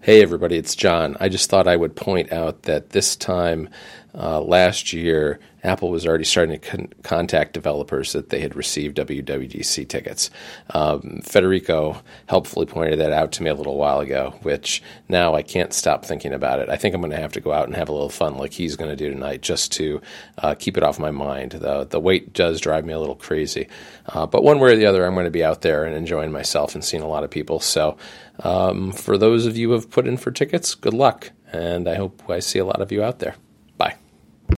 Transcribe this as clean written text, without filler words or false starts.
Hey everybody, it's John. I just thought I would point out that this time last year, Apple was already starting to contact developers that they had received WWDC tickets. Federico helpfully pointed that out to me a little while ago, which now I can't stop thinking about it. I think I'm going to have to go out and have a little fun like he's going to do tonight just to keep it off my mind. The wait does drive me a little crazy. But one way or the other, I'm going to be out there and enjoying myself and seeing a lot of people. So for those of you who have put in for tickets, good luck. And I hope I see a lot of you out there.